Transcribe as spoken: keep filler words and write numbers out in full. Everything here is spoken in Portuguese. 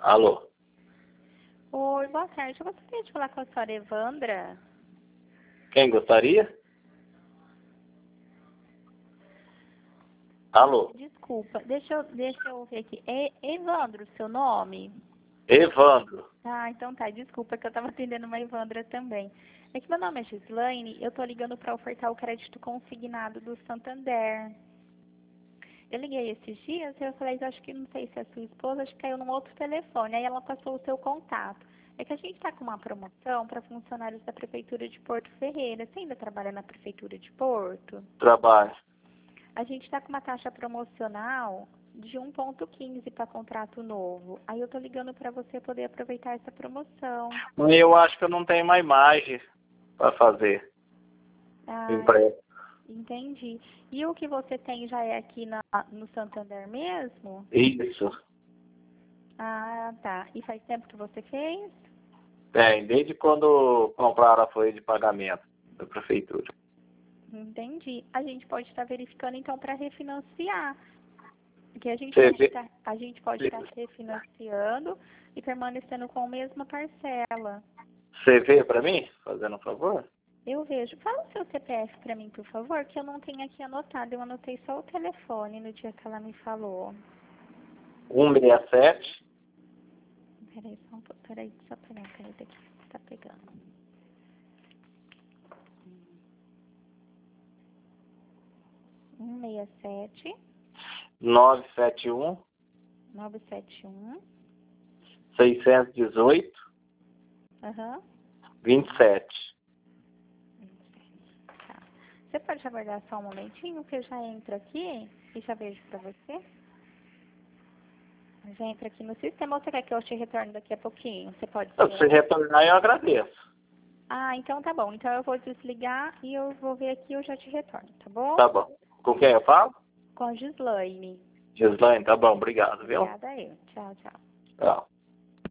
Alô? Oi, boa tarde. Eu gostaria de falar com a senhora Evandra. Quem gostaria? Alô? Desculpa, deixa eu, deixa eu ver aqui. É Evandro, seu nome? Evandro. Ah, então tá. Desculpa que eu estava atendendo uma Evandra também. É que meu nome é Gislaine, eu tô ligando para ofertar o crédito consignado do Santander. Eu liguei esses dias e eu falei, acho que não sei se é sua esposa, acho que caiu num outro telefone. Aí ela passou o seu contato. É que a gente está com uma promoção para funcionários da Prefeitura de Porto Ferreira. Você ainda trabalha na Prefeitura de Porto? Trabalho. A gente está com uma taxa promocional de um ponto quinze para contrato novo. Aí eu tô ligando para você poder aproveitar essa promoção. Eu acho que eu não tenho mais imagem para fazer Ah, empréstimo. entendi. E o que você tem já é aqui na, no Santander mesmo? Isso. Ah, tá. E faz tempo que você fez? Tem, desde quando compraram a folha de pagamento da prefeitura. Entendi. A gente pode estar verificando então para refinanciar. Porque a gente Você pode vê? estar, a gente pode estar refinanciando e permanecendo com a mesma parcela. Você vê para mim, fazendo um favor? Eu vejo. Fala o seu C P F para mim, por favor, que eu não tenho aqui anotado. Eu anotei só o telefone no dia que ela me falou. um seis sete. Peraí, só um pouco. Peraí, só pegar a caneta aqui que tá pegando. um seis sete, nove sete um. nove sete um. seiscentos e dezoito. Aham. vinte e sete. Tá. Você pode aguardar só um momentinho que eu já entro aqui e já vejo pra você? Eu já entro aqui no sistema ou você quer que eu te retorne daqui a pouquinho? Você pode Se esperar? retornar, eu agradeço. Ah, então tá bom. Então eu vou desligar e eu vou ver aqui e eu já te retorno, tá bom? Tá bom. Com quem eu falo? Com a Gislaine. Gislaine, tá bom. Obrigado, viu? Obrigada eu. Tchau, tchau. Tchau.